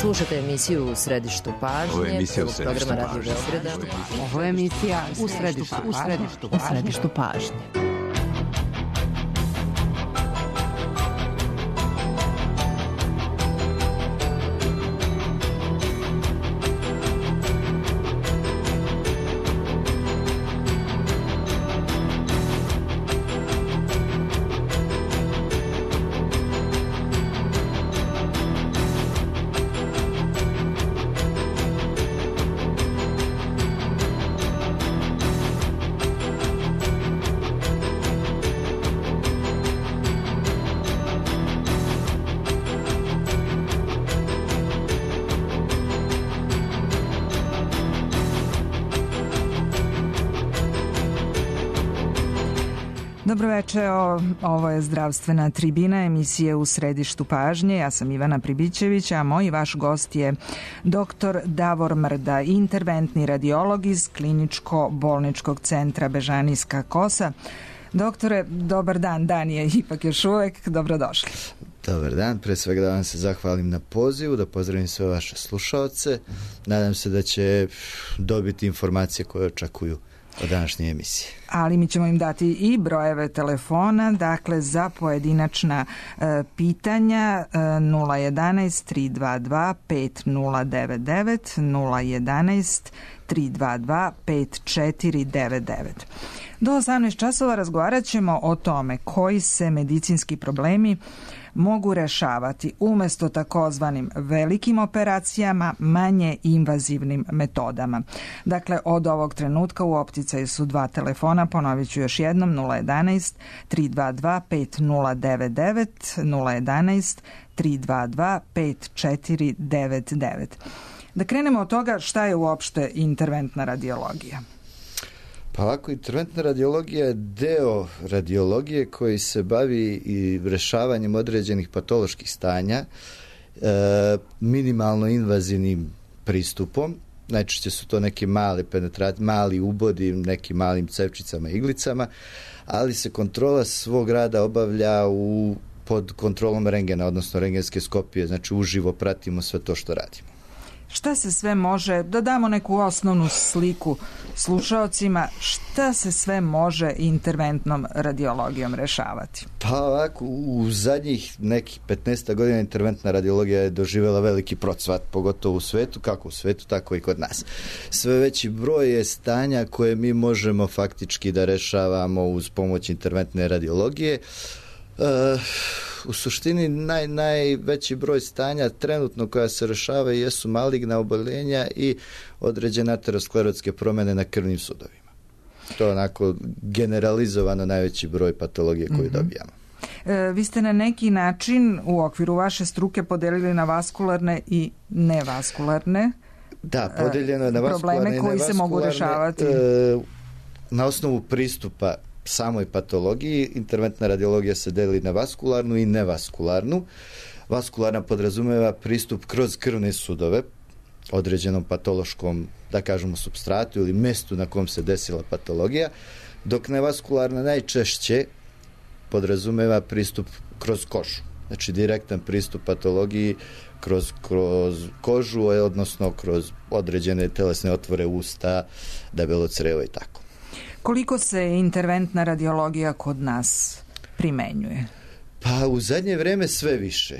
Slušate emisiju U središtu pažnje. Ovo je emisija U središtu programa Radio pažnje. Beograda. Ovo je emisija U središtu pažnje. Dobro večer, ovo je Zdravstvena tribina, emisije U središtu pažnje. Ja sam Ivana Pribićević, a moj vaš gost je dr. Davor Mrda, interventni radiolog iz Kliničko-bolničkog centra Bežanijska Kosa. Doktore, dobar dan, dan je ipak još uvek, dobrodošli. Dobar dan, pre svega da vam se zahvalim na pozivu, da pozdravim sve vaše slušaoce. Nadam se da će dobiti informacije koje očekuju od današnje emisije. Ali mi ćemo im dati i brojeve telefona, dakle za pojedinačna pitanja 011 322 5099, 011 322 5499. Do 18 časova razgovarat ćemo o tome koji se medicinski problemi mogu rešavati umjesto takozvanim velikim operacijama, manje invazivnim metodama. Dakle, od ovog trenutka u opticaju su dva telefona, ponovit ću još jednom, 011 322 5099, 011 322 5499. Da krenemo od toga šta je uopšte interventna radiologija. Pa ovako, interventna radiologija je deo radiologije koji se bavi i rešavanjem određenih patoloških stanja, minimalno invazivnim pristupom. Najčešće su to neki mali ubodi, nekim malim cevčicama, iglicama, ali se kontrola svog rada obavlja pod kontrolom rengena, odnosno rengenske skopije, znači uživo pratimo sve to što radimo. Šta se sve može, da damo neku osnovnu sliku slušaocima, šta se sve može interventnom radiologijom rešavati? Pa ovako, u zadnjih nekih 15 godina interventna radiologija je doživjela veliki procvat, pogotovo u svetu, kako u svetu, tako i kod nas. Sve veći broj je stanja koje mi možemo faktički da rešavamo uz pomoć interventne radiologije. U suštini najveći broj stanja trenutno koja se rešava jesu maligna oboljenja i određene aterosklerotske promjene na krvnim sudovima. To je onako generalizovano najveći broj patologije koju dobijamo. Vi ste na neki način u okviru vaše struke podelili na vaskularne i nevaskularne podeljeno je na probleme koji se mogu rešavati. Na osnovu pristupa samoj patologiji, interventna radiologija se deli na vaskularnu i nevaskularnu. Vaskularna podrazumeva pristup kroz krvne sudove, određenom patološkom, da kažemo, supstratu ili mestu na kom se desila patologija, dok nevaskularna najčešće podrazumeva pristup kroz kožu. Znači direktan pristup patologiji kroz kožu, odnosno kroz određene telesne otvore usta, debelo crevo i tako. Koliko se interventna radiologija kod nas primenjuje? Pa u zadnje vreme sve više.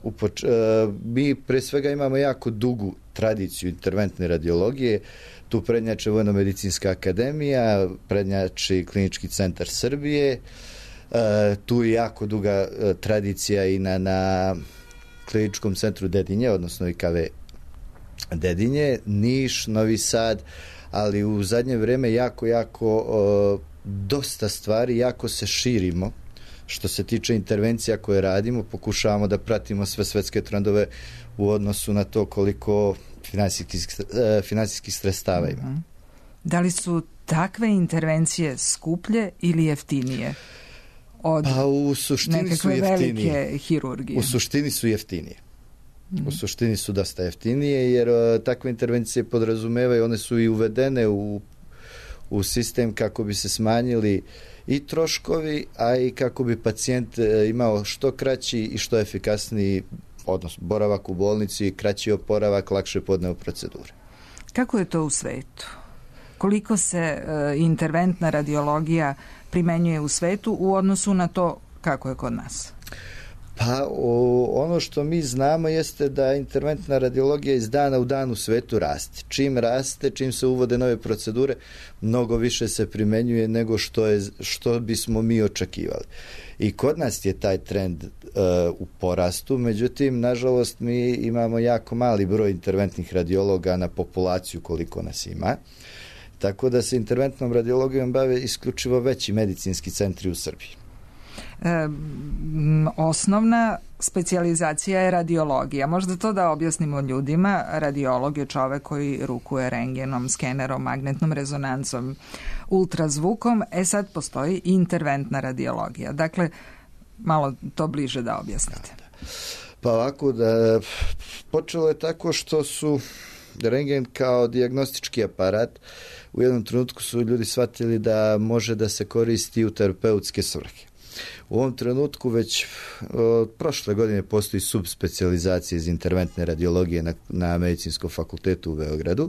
Mi pre svega imamo jako dugu tradiciju interventne radiologije. Tu prednjače Vojno-medicinska akademija, prednjači Klinički centar Srbije. Tu je jako duga tradicija i na Kliničkom centru Dedinje, odnosno IKV Dedinje, Niš, Novi Sad, ali u zadnje vreme jako dosta stvari, jako se širimo. Što se tiče intervencija koje radimo, pokušavamo da pratimo sve svetske trendove u odnosu na to koliko finansijskih sredstava ima. Da li su takve intervencije skuplje ili jeftinije od nekakve velike hirurgije? U suštini su jeftinije. U suštini su dosta jeftinije, jer takve intervencije podrazumevaju, one su i uvedene u sistem kako bi se smanjili i troškovi, a i kako bi pacijent imao što kraći i što efikasniji odnosno boravak u bolnici, kraći oporavak, lakše podneo procedure. Kako je to u svetu? Koliko se interventna radiologija primenjuje u svetu u odnosu na to kako je kod nas? Pa ono što mi znamo jeste da interventna radiologija iz dana u dan u svetu raste. Čim raste, čim se uvode nove procedure, mnogo više se primenjuje nego što bismo mi očekivali. I kod nas je taj trend u porastu, međutim, nažalost, mi imamo jako mali broj interventnih radiologa na populaciju koliko nas ima. Tako da se interventnom radiologijom bave isključivo veći medicinski centri u Srbiji. Osnovna specijalizacija je radiologija. Možda to da objasnimo ljudima. Radiolog je čovek koji rukuje rentgenom, skenerom, magnetnom rezonancom, ultrazvukom. Sad postoji interventna radiologija. Dakle, malo to bliže da objasnite. Pa ovako, da počelo je tako što su rentgen kao dijagnostički aparat, u jednom trenutku su ljudi shvatili da može da se koristi u terapeutske svrhe. U ovom trenutku već od prošle godine postoji subspecijalizacija iz interventne radiologije na Medicinskom fakultetu u Beogradu.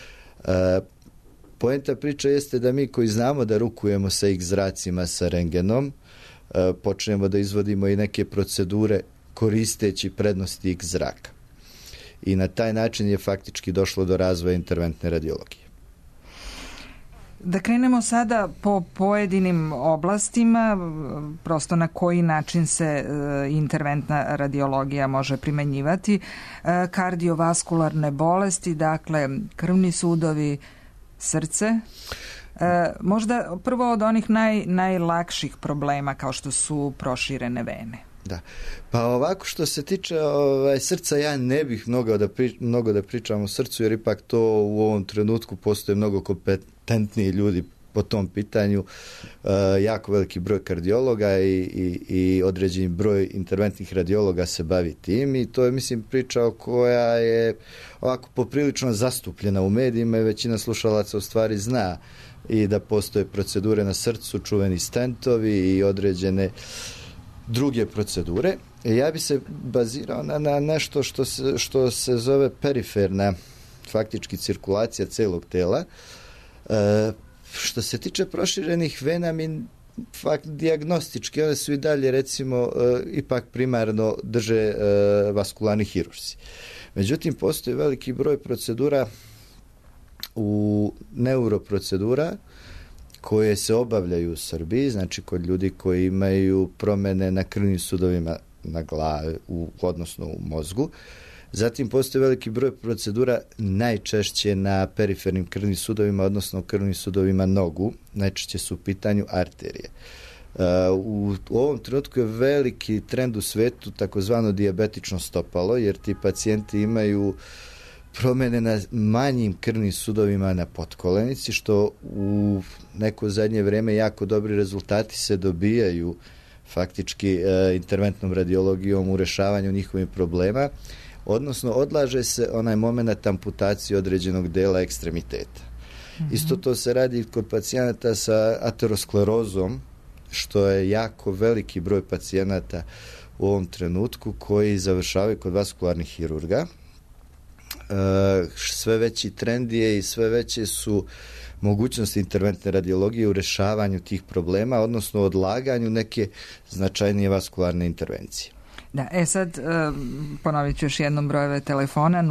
Poenta priče jeste da mi koji znamo da rukujemo sa X-zracima, sa rentgenom, počnemo da izvodimo i neke procedure koristeći prednosti X-zraka. I na taj način je faktički došlo do razvoja interventne radiologije. Da krenemo sada po pojedinim oblastima, prosto na koji način se interventna radiologija može primenjivati. Kardiovaskularne bolesti, dakle krvni sudovi, srce. Možda prvo od onih najlakših problema kao što su proširene vene. Da. Pa ovako što se tiče srca, ja ne bih mnogo da pričam o srcu, jer ipak to u ovom trenutku postoje mnogo kompetentniji ljudi po tom pitanju, jako veliki broj kardiologa i određeni broj interventnih radiologa se bavi tim i to je, mislim, priča koja je ovako poprilično zastupljena u medijima i većina slušalaca u stvari zna i da postoje procedure na srcu, čuveni stentovi i određene druge procedure. Ja bi se bazirao na nešto što se zove periferna faktički cirkulacija celog tela. Što se tiče proširenih vena, mi dijagnostički, one su i dalje recimo ipak primarno drže vaskularni hirurzi. Međutim, postoji veliki broj procedura u neuroprocedura koje se obavljaju u Srbiji, znači kod ljudi koji imaju promene na krvnim sudovima na glavi, odnosno u mozgu. Zatim postoji veliki broj procedura najčešće na perifernim krvnim sudovima, odnosno krvnim sudovima nogu, najčešće su u pitanju arterije. U ovom trenutku je veliki trend u svetu takozvano dijabetično stopalo, jer ti pacijenti imaju promene na manjim krvnim sudovima na potkolenici, što u neko zadnje vreme jako dobri rezultati se dobijaju faktički interventnom radiologijom u rešavanju njihovih problema, odnosno odlaže se onaj moment amputacije određenog dela ekstremiteta. Isto to se radi kod pacijenata sa aterosklerozom, što je jako veliki broj pacijenata u ovom trenutku koji završavaju kod vaskularnih hirurga. Sve veći trend je i sve veće su mogućnosti interventne radiologije u rešavanju tih problema, odnosno odlaganju neke značajnije vaskularne intervencije. Da, sad ponovit ću još jednom brojeve telefona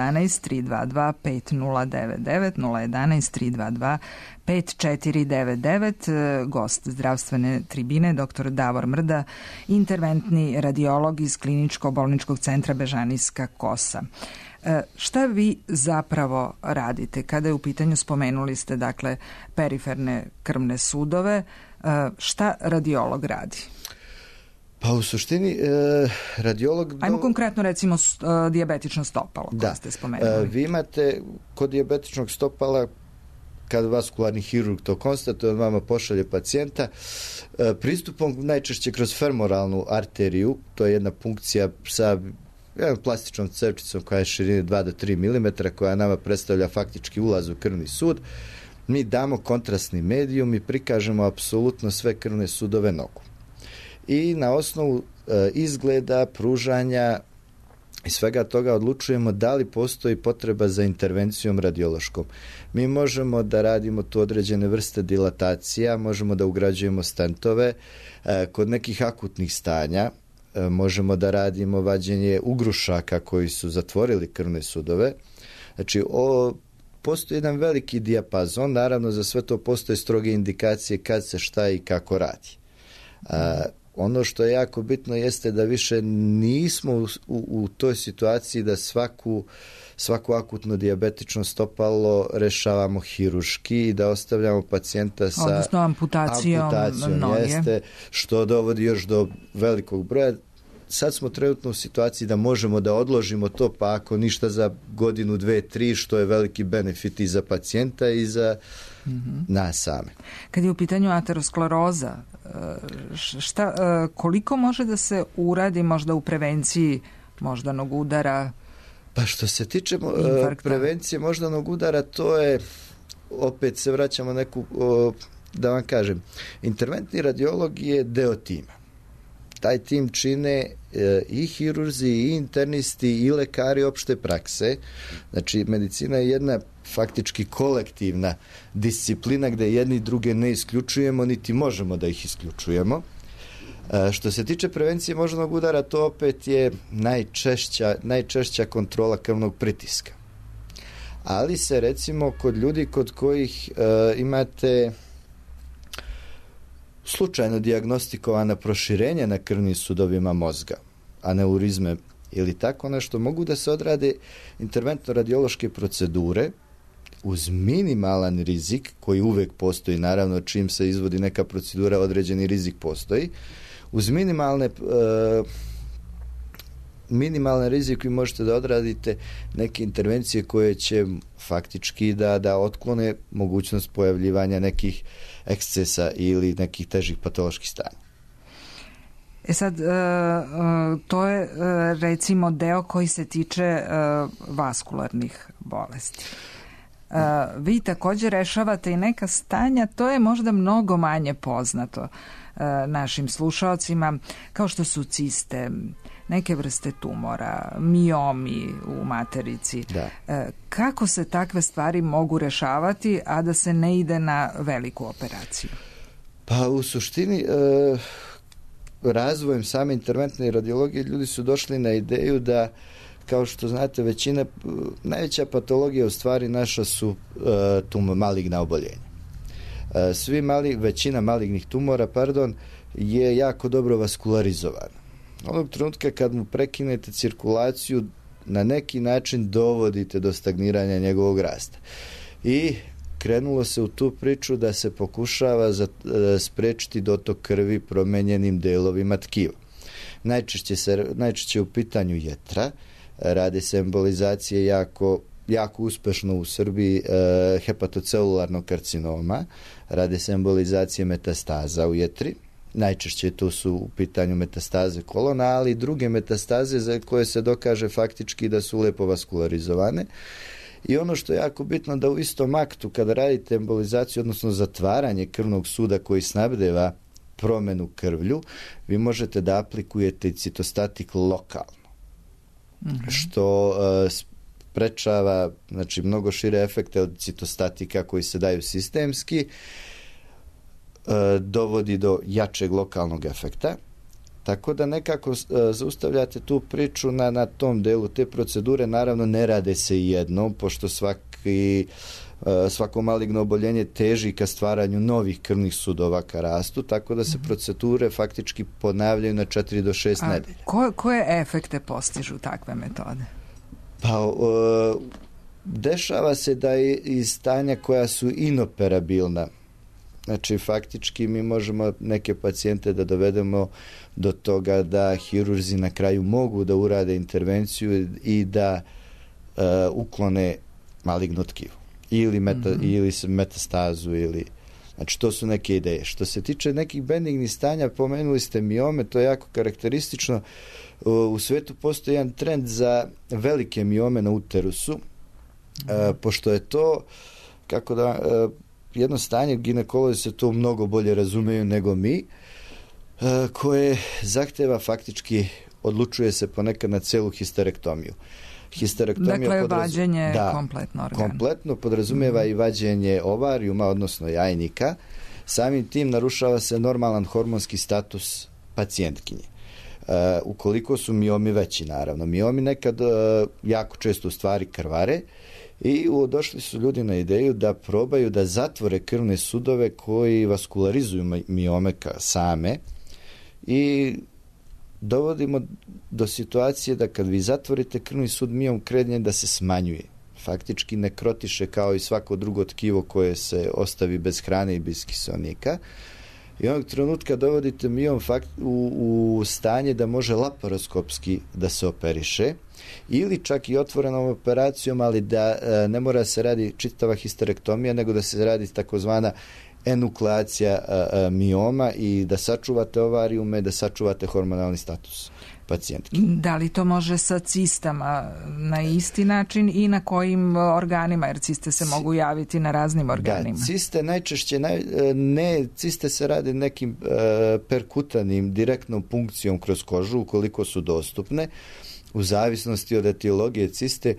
011-322-5099, 011-322-5499, gost zdravstvene tribine, dr. Davor Mrda, interventni radiolog iz Kliničko-bolničkog centra Bežanijska Kosa. Šta vi zapravo radite kada je u pitanju, spomenuli ste dakle periferne krvne sudove, šta radiolog radi? Pa u suštini radiolog... Ajmo konkretno recimo dijabetično stopalo koje ste spomenuli. Vi imate kod dijabetičnog stopala, kad vaskularni hirurg to konstatuje, on vama pošalje pacijenta pristupom najčešće kroz femoralnu arteriju, to je jedna punkcija sa jednom plastičnom cevčicom koja je širine 2 do 3 mm, koja nama predstavlja faktički ulaz u krvni sud. Mi damo kontrastni medijum i prikažemo apsolutno sve krvne sudove nogu. I na osnovu izgleda, pružanja iz svega toga odlučujemo da li postoji potreba za intervencijom radiološkom. Mi možemo da radimo tu određene vrste dilatacija, možemo da ugrađujemo stentove, kod nekih akutnih stanja možemo da radimo vađenje ugrušaka koji su zatvorili krvne sudove. Znači, postoji jedan veliki dijapazon, naravno za sve to postoje stroge indikacije kad se šta i kako radi. Ono što je jako bitno jeste da više nismo u toj situaciji da svaku akutno dijabetično stopalo rešavamo hirurški i da ostavljamo pacijenta sa odnosno amputacijom jeste, što dovodi još do velikog broja. Sad smo trenutno u situaciji da možemo da odložimo to, pa ako ništa za godinu, 2, 3, što je veliki benefit i za pacijenta i za nas same. Kad je u pitanju ateroskleroza, koliko može da se uradi možda u prevenciji moždanog udara? Pa što se tiče prevencije moždanog udara, to je, opet se vraćamo neku, da vam kažem, interventni radiolog je deo tima. Taj tim čine i hirurzi, i internisti, i lekari opšte prakse. Znači, medicina je jedna faktički kolektivna disciplina gde jedni druge ne isključujemo, niti možemo da ih isključujemo. Što se tiče prevencije moždanog udara, to opet je najčešća kontrola krvnog pritiska. Ali se recimo kod ljudi kod kojih imate slučajno dijagnostikovana proširenja na krvnim sudovima mozga, aneurizme ili tako nešto, mogu da se odrade interventno radiološke procedure uz minimalan rizik, koji uvek postoji, naravno čim se izvodi neka procedura, određeni rizik postoji. Uz minimalan rizik vi možete da odradite neke intervencije koje će faktički da otklone mogućnost pojavljivanja nekih ekscesa ili nekih težih patoloških stanja. Sad, to je recimo deo koji se tiče vaskularnih bolesti. Vi također rešavate i neka stanja, to je možda mnogo manje poznato našim slušaocima, kao što su ciste, neke vrste tumora, miomi u materici. Da. Kako se takve stvari mogu rešavati, a da se ne ide na veliku operaciju? Pa u suštini razvojem same interventne radiologije ljudi su došli na ideju da, kao što znate, najveća patologija u stvari naša su maligna oboljenja. Većina malignih tumora, je jako dobro vaskularizovana. Onog trenutka kad mu prekinete cirkulaciju, na neki način dovodite do stagniranja njegovog rasta. I krenulo se u tu priču da se pokušava sprečiti dotok krvi promenjenim delovima tkiva. Najčešće u pitanju jetra, rade se embolizacije jako uspešno u Srbiji hepatocelularnog karcinoma, rade se embolizacije metastaza u jetri. Najčešće to su u pitanju metastaze kolona, ali i druge metastaze za koje se dokaže faktički da su lepo vaskularizovane. I ono što je jako bitno, da u istom aktu kada radite embolizaciju, odnosno zatvaranje krvnog suda koji snabdeva promenu krvlju, vi možete da aplikujete citostatik lokalno. Što sprečava, znači, mnogo šire efekte od citostatika koji se daju sistemski, dovodi do jačeg lokalnog efekta, tako da nekako zaustavljate tu priču na tom delu. Te procedure naravno ne rade se jednom, pošto svako maligno oboljenje teži ka stvaranju novih krvnih sudova ka rastu, tako da se procedure faktički ponavljaju na 4 do 6 nedelja. Koje efekte postižu takve metode? Pa dešava se da iz stanja koja su inoperabilna, znači faktički mi možemo neke pacijente da dovedemo do toga da hirurzi na kraju mogu da urade intervenciju i da uklone maligno tkivo ili metastazu znači to su neke ideje. Što se tiče nekih benignih stanja, pomenuli ste miome, to je jako karakteristično. U svetu postoji jedan trend za velike miome na uterusu, pošto je to jedno stanje, ginekolozi se to mnogo bolje razumeju nego mi, koje zahteva faktički odlučuje se ponekad na celu histerektomiju. Dakle, vađenje kompletno organa. Kompletno podrazumijeva i vađenje ovarijuma, odnosno jajnika. Samim tim narušava se normalan hormonski status pacijentkinje. Ukoliko su miomi veći, naravno. Miomi nekad jako često u stvari krvare i došli su ljudi na ideju da probaju da zatvore krvne sudove koji vaskularizuju miome same i dovodimo do situacije da kad vi zatvorite krvni sud, miom krene da se smanjuje. Faktički nekrotiše kao i svako drugo tkivo koje se ostavi bez hrane i bez kiseonika. I onog trenutka dovodite miom u stanje da može laparoskopski da se operiše ili čak i otvorenom operacijom, ali da ne mora se radi čitava histerektomija, nego da se radi takozvana enukleacija mioma i da sačuvate ovarijume, da sačuvate hormonalni status pacijentki. Da li to može sa cistama na isti način i na kojim organima, jer ciste se mogu javiti na raznim organima? Da, ciste najčešće, ciste se rade nekim perkutanim direktnom punkcijom kroz kožu, ukoliko su dostupne, u zavisnosti od etiologije ciste.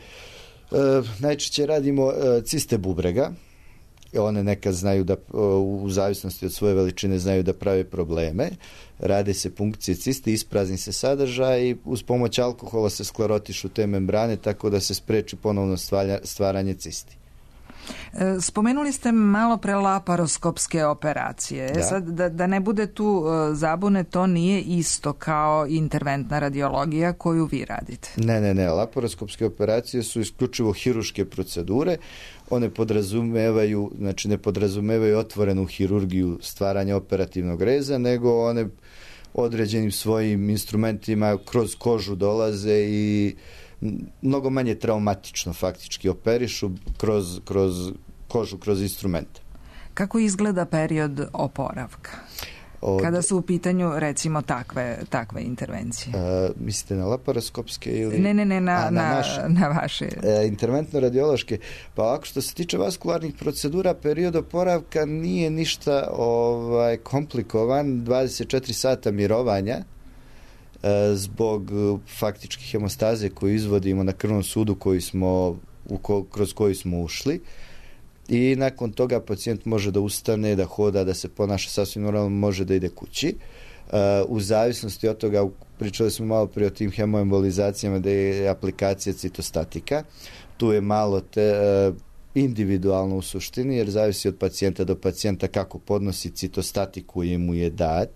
Najčešće radimo ciste bubrega. One nekad znaju da, u zavisnosti od svoje veličine, znaju da prave probleme. Rade se punkcije ciste, isprazni se sadržaj i uz pomoć alkohola se sklerotišu te membrane tako da se spreči ponovno stvaranje cisti. Spomenuli ste malo pre laparoskopske operacije. Da. Sad, da ne bude tu zabune, to nije isto kao interventna radiologija koju vi radite. Ne. Laparoskopske operacije su isključivo hiruške procedure. One podrazumevaju, znači ne podrazumevaju otvorenu hirurgiju stvaranja operativnog reza, nego one određenim svojim instrumentima kroz kožu dolaze i mnogo manje traumatično faktički operišu kroz kožu, kroz instrumente. Kako izgleda period oporavka? Kada su u pitanju, recimo, takve intervencije? Mislite na laparoskopske ili... Ne, na vaše. Interventno radiološke. Pa ovako, što se tiče vaskularnih procedura, period oporavka nije ništa komplikovan. 24 sata mirovanja zbog faktički hemostaze koju izvodimo na krvnom sudu kroz koji smo ušli. I nakon toga pacijent može da ustane, da hoda, da se ponaša sasvim normalno, može da ide kući. U zavisnosti od toga, pričali smo malo prije o tim hemoembolizacijama, da je aplikacija citostatika. Tu je malo individualno u suštini, jer zavisi od pacijenta do pacijenta kako podnosi citostatiku i mu je dat.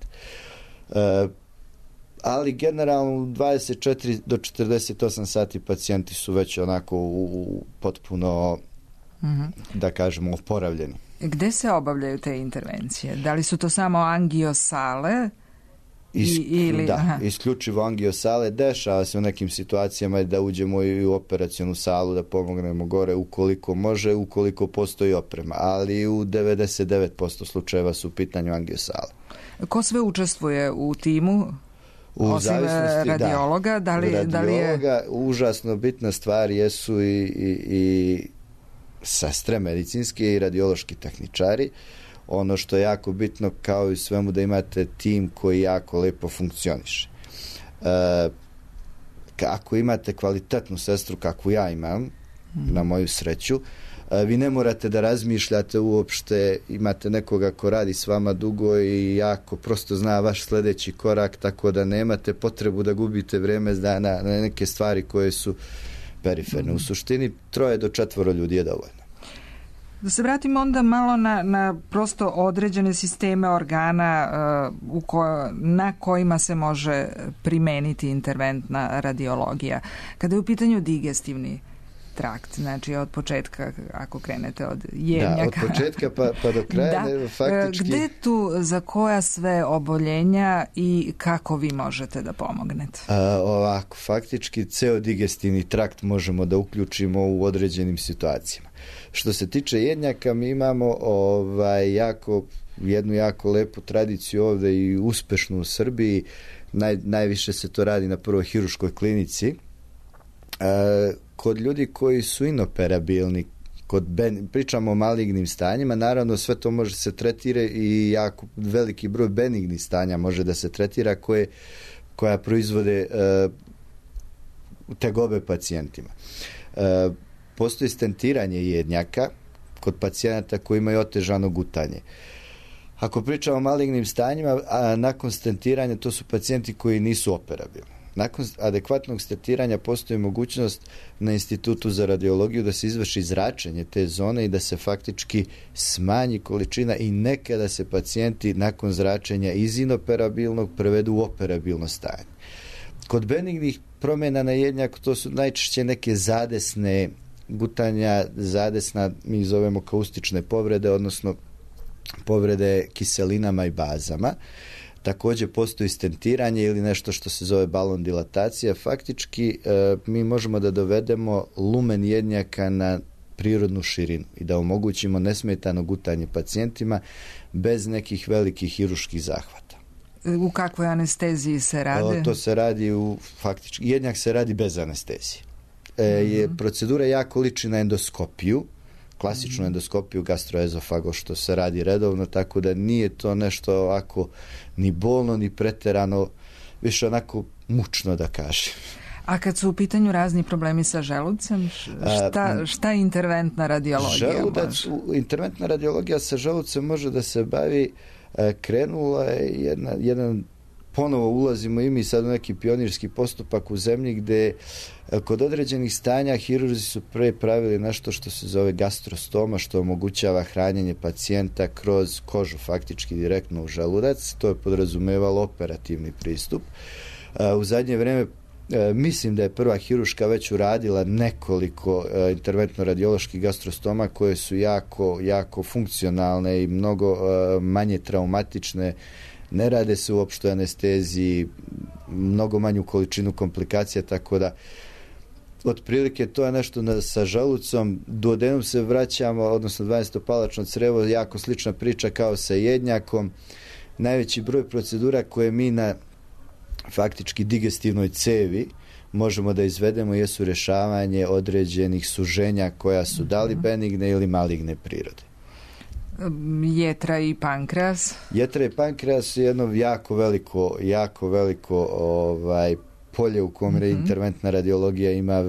Ali generalno u 24 do 48 sati pacijenti su već onako potpuno da kažemo oporavljeni. Gde se obavljaju te intervencije? Da li su to samo angiosale? Isključivo angiosale. Dešava se u nekim situacijama da uđemo i u operacionu salu, da pomognemo gore ukoliko može, ukoliko postoji oprema, ali u 99% slučajeva su u pitanju angiosale. Ko sve učestvuje u timu? Osim radiologa? Da li je... Užasno bitna stvar jesu i sestre medicinske i radiološki tehničari. Ono što je jako bitno, kao i svemu, da imate tim koji jako lepo funkcioniše. Ako imate kvalitetnu sestru kakvu ja imam, na moju sreću, vi ne morate da razmišljate uopšte, imate nekoga ko radi s vama dugo i jako prosto zna vaš sljedeći korak, tako da nemate potrebu da gubite vreme na neke stvari koje su periferne. U suštini 3 do 4 ljudi je dovoljno. Da se vratimo onda malo na prosto određene sisteme organa na kojima se može primeniti interventna radiologija. Kada je u pitanju digestivni trakt, znači od početka, ako krenete od jemnjaka. Da, od početka pa do kraja. Faktički... Gde tu, za koja sve oboljenja i kako vi možete da pomognete? Ovako, faktički ceo digestivni trakt možemo da uključimo u određenim situacijama. Što se tiče jednjaka, mi imamo jednu jako lepu tradiciju ovde i uspešnu u Srbiji. Najviše se to radi na prvoj hiruškoj klinici. Kod ljudi koji su inoperabilni, pričamo o malignim stanjima, naravno sve to može se tretira i jako veliki broj benignih stanja može da se tretira, koje koja proizvode tegobe pacijentima. Postoji stentiranje jednjaka kod pacijenata koji imaju otežano gutanje. Ako pričamo o malignim stanjima, a nakon stentiranja to su pacijenti koji nisu operabilni. Nakon adekvatnog stentiranja postoji mogućnost na Institutu za radiologiju da se izvrši zračenje te zone i da se faktički smanji količina i nekada se pacijenti nakon zračenja iz inoperabilnog prevedu u operabilno stanje. Kod benignih promjena na jednjaku to su najčešće neke zadesne gutanja, zadesna mi zovemo kaustične povrede, odnosno povrede kiselinama i bazama. Također postoji stentiranje ili nešto što se zove balon dilatacija. Faktički mi možemo da dovedemo lumen jednjaka na prirodnu širinu i da omogućimo nesmetano gutanje pacijentima bez nekih velikih hirurških zahvata. U kakvoj anesteziji se radi? To se radi faktički, jednjak se radi bez anestezije. Procedura jako liči na endoskopiju, klasičnu endoskopiju gastroezofago što se radi redovno, tako da nije to nešto ovako ni bolno, ni preterano, više onako mučno da kažem. A kad su u pitanju razni problemi sa želucem, šta je interventna radiologija? Interventna radiologija sa želucem može da se bavi, krenula je jedan ponovo ulazimo i mi sad u neki pionirski postupak u zemlji gde kod određenih stanja hirurzi su pre pravili nešto što se zove gastrostoma, što omogućava hranjenje pacijenta kroz kožu, faktički direktno u želudac. To je podrazumevalo operativni pristup. U zadnje vreme mislim da je prva hiruška već uradila nekoliko interventno-radioloških gastrostoma koje su jako funkcionalne i mnogo manje traumatične. Ne rade se u opštoj anesteziji, mnogo manju količinu komplikacija, tako da otprilike to je nešto sa želucom. Duodenum se vraćamo, odnosno 12-palačno crevo, jako slična priča kao sa jednjakom. Najveći broj procedura koje mi na faktički digestivnoj cevi možemo da izvedemo jesu rješavanje određenih suženja koja su da li benigne ili maligne prirode. Jetra i pankreas? Jetra i pankreas je jedno jako veliko polje u kom interventna radiologija ima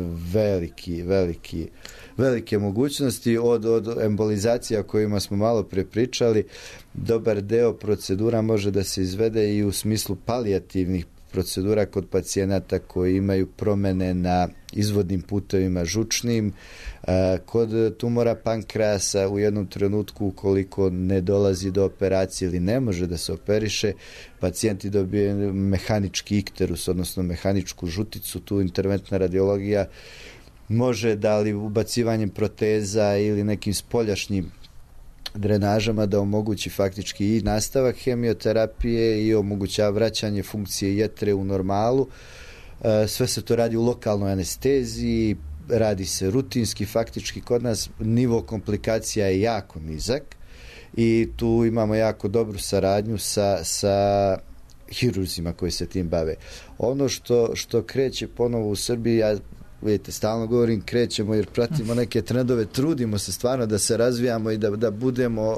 velike mogućnosti od embolizacija o kojima smo malo prepričali. Dobar deo procedura može da se izvede i u smislu palijativnih procedura kod pacijenata koji imaju promene na izvodnim putevima žučnim. Kod tumora pankreasa u jednom trenutku ukoliko ne dolazi do operacije ili ne može da se operiše, pacijenti dobiju mehanički ikterus, odnosno mehaničku žuticu. Tu interventna radiologija može da li ubacivanjem proteza ili nekim spoljašnjim drenažama da omogući faktički i nastavak hemioterapije i omogućava vraćanje funkcije jetre u normalu. Sve se to radi u lokalnoj anesteziji, radi se rutinski, faktički kod nas nivo komplikacija je jako nizak i tu imamo jako dobru saradnju sa hirurzima koji se tim bave. Ono što kreće ponovo u Srbiji, ja vidite, stalno govorim krećemo jer pratimo neke trendove, trudimo se stvarno da se razvijamo i da budemo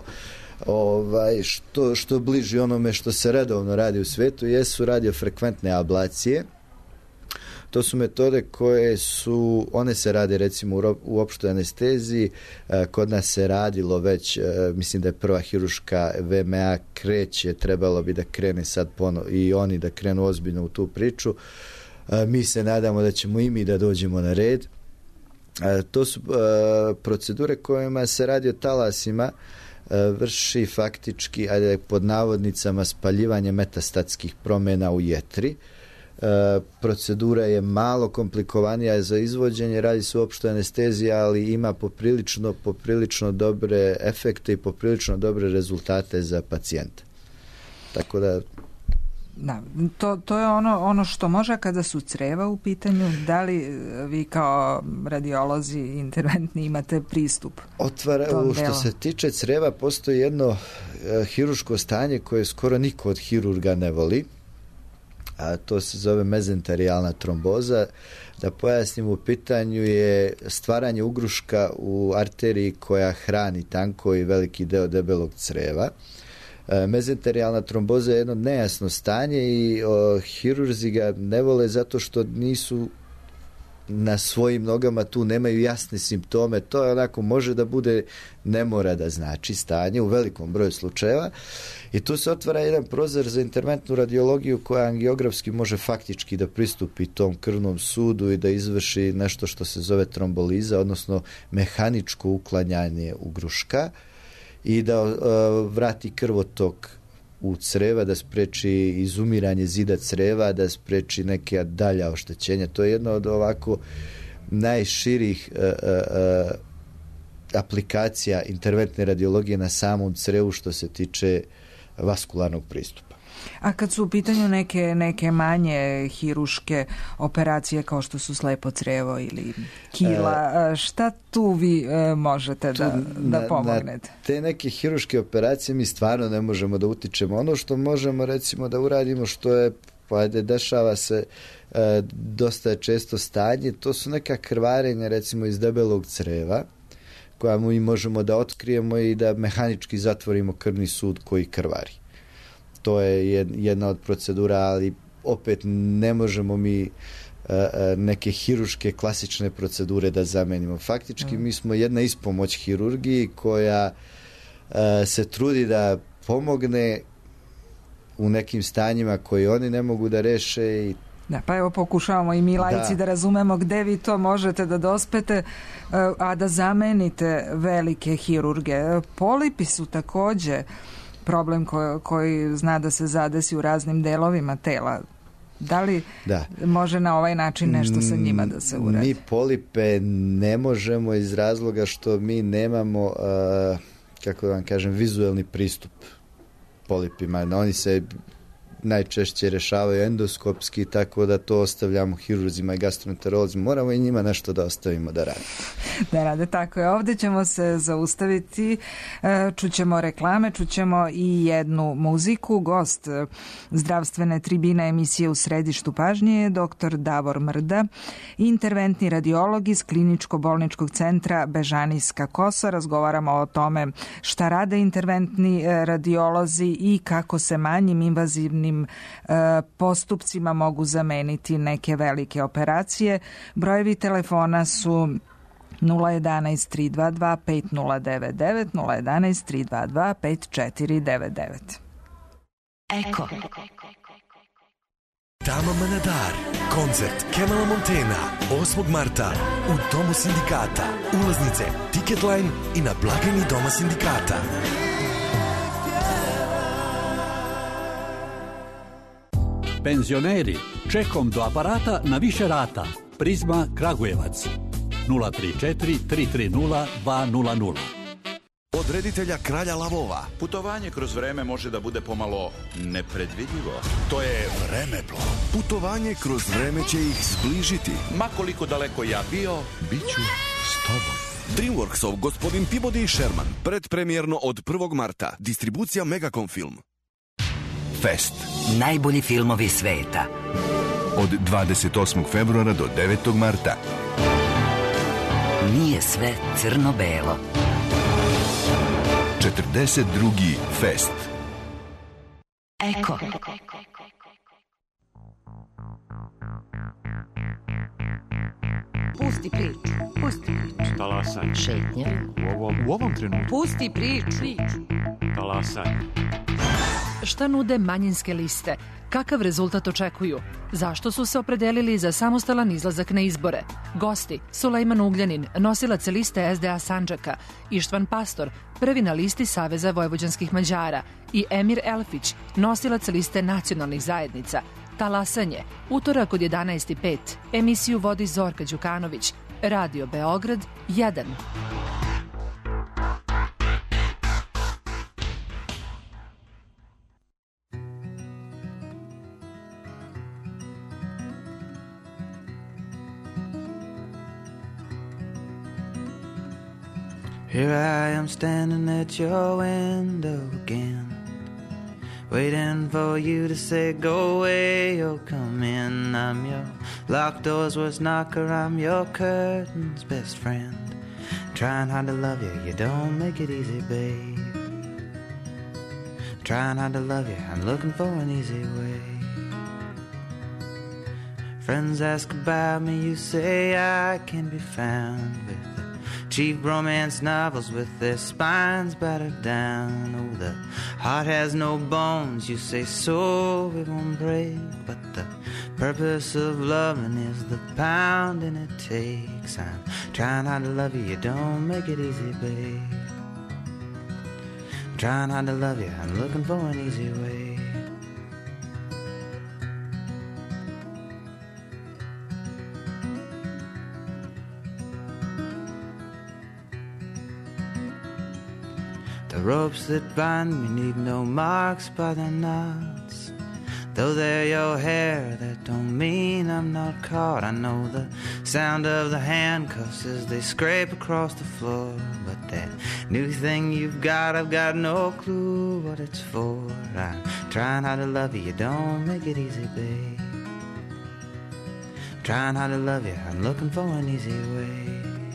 što bliži onome što se redovno radi u svetu, jesu radiofrekventne ablacije. To su metode one se rade recimo u opštoj anesteziji, kod nas se radilo već, mislim da je prva hiruška VMA trebalo bi da krene sad i oni da krenu ozbiljno u tu priču. Mi se nadamo da ćemo i mi da dođemo na red. To su procedure kojima se radi o talasima, vrši faktički, pod navodnicama, spaljivanje metastatskih promjena u jetri. Procedura je malo komplikovanija za izvođenje, radi se u opštoj anesteziji, ali ima poprilično dobre efekte i poprilično dobre rezultate za pacijenta. Tako da da, to je ono što može kada su creva u pitanju. Da li vi kao radiolozi interventni imate pristup? Što se tiče creva, postoji jedno hiruško stanje koje skoro niko od hirurga ne voli, a to se zove mezentarijalna tromboza. Da pojasnim, u pitanju je stvaranje ugruška u arteriji koja hrani tanko i veliki deo debelog creva. Mezenterijalna tromboza je jedno nejasno stanje i hirurzi ga ne vole zato što nisu na svojim nogama, tu nemaju jasne simptome, to je onako, može da bude, ne mora da znači stanje u velikom broju slučajeva i tu se otvara jedan prozor za interventnu radiologiju koja angiografski može faktički da pristupi tom krvnom sudu i da izvrši nešto što se zove tromboliza, odnosno mehaničko uklanjanje ugruška i da vrati krvotok u creva, da spreči izumiranje zida creva, da spreči neke dalja oštećenja. To je jedno od ovako najširih aplikacija interventne radiologije na samom crevu što se tiče vaskularnog pristupa. A kad su u pitanju neke manje hiruške operacije kao što su slepo crevo ili kila, šta tu vi možete da pomognete? Na te neke hiruške operacije mi stvarno ne možemo da utičemo. Ono što možemo recimo da uradimo, što je, dešava se dosta često stanje, to su neka krvarenja recimo iz debelog creva koja mi možemo da otkrijemo i da mehanički zatvorimo krvni sud koji krvari. To je jedna od procedura, ali opet ne možemo mi neke hiruške klasične procedure da zamenimo. Faktički mi smo jedna ispomoć hirurgiji koja se trudi da pomogne u nekim stanjima koje oni ne mogu da reše i da, pa evo pokušavamo i mi laici da razumemo gde vi to možete da dospete, a da zamenite velike hirurge. Polipi su takođe problem koji zna da se zadesi u raznim delovima tela. Da li može na ovaj način nešto sa njima da se uradi? Mi polipe ne možemo iz razloga što mi nemamo, kako da vam kažem, vizuelni pristup polipima. Oni se najčešće rešavaju endoskopski, tako da to ostavljamo hirurzima i gastroenterolozima. Moramo i njima nešto da ostavimo da rade. Da rade, tako je. Ovdje ćemo se zaustaviti, čućemo reklame, čućemo i jednu muziku. Gost zdravstvene tribine emisije U središtu pažnje je dr. Davor Mrda, interventni radiolog iz Kliničko-bolničkog centra Bežanijska Kosa. Razgovaramo o tome šta rade interventni radiolozi i kako se manjim invazivnim postupcima mogu zameniti neke velike operacije. Brojevi telefona su 011 322 5099, 011 322 5499. Eko. Dama Manadar, koncert Kemala Montena, 8. marta u Domu sindikata. Ulaznice, Ticketline i na blagajni Doma sindikata. Penzioneri, čekom do aparata na više rata. Prizma Kragujevac 034 330 200. Od reditelja Kralja lavova. Putovanje kroz vreme može da bude pomalo nepredvidljivo. To je Vremeplov. Putovanje kroz vreme će ih zbližiti. Ma koliko daleko ja bio, bit ću s tobom. Dreamworksov gospodin Peabody i Sherman. Predpremjerno od 1. marta. Distribucija Megacom Film. Fest. Najbolji filmovi sveta. Od 28. februara do 9. marta. Nije sve crno-belo. 42. Fest. Eko. Pusti priču. Pusti priču. Talasaj. Šetnja. U ovom trenutku. Pusti priču. Talasaj. Šta nude manjinske liste? Kakav rezultat očekuju? Zašto su se opredelili za samostalan izlazak na izbore? Gosti: Sulejman Ugljanin, nosilac liste SDA Sandžaka, Ištvan Pastor, prvi na listi Saveza vojvođanskih Mađara, i Emir Elfić, nosilac liste nacionalnih zajednica. Talasanje, utorak od 11:05. Emisiju vodi Zorka Đukanović. Radio Beograd 1. Here I am standing at your window again, waiting for you to say go away or come in. I'm your locked doors worst knocker, I'm your curtain's best friend. Trying hard to love you, you don't make it easy, babe. trying hard to love you, I'm looking for an easy way. Friends ask about me, you say I can be found with the cheap romance novels with their spines battered down. Oh, the heart has no bones, you say, so it won't break. But the purpose of loving is the pounding it takes. I'm trying hard to love you, you don't make it easy, babe. I'm trying hard to love you, I'm looking for an easy way. The ropes that bind me need no marks by their knots. Though they're your hair, that don't mean I'm not caught. I know the sound of the handcuffs as they scrape across the floor. But that new thing you've got, I've got no clue what it's for. I'm trying hard to love you, you don't make it easy, babe. I'm trying hard to love you, I'm looking for an easy way.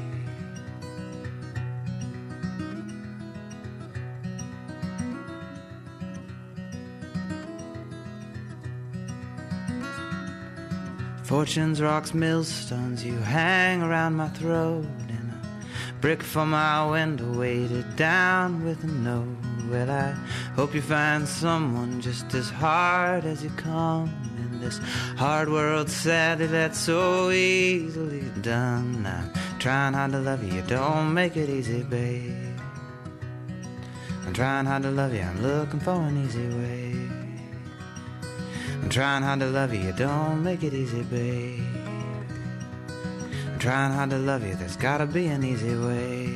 Fortunes, rocks, millstones, you hang around my throat. And a brick for my window weighted down with a note. Well, I hope you find someone just as hard as you come. In this hard world, sadly, that's so easily done. I'm trying hard to love you, you don't make it easy, babe. I'm trying hard to love you, I'm looking for an easy way. I'm trying hard to love you, you don't make it easy, babe. I'm trying hard to love you, there's gotta be an easy way.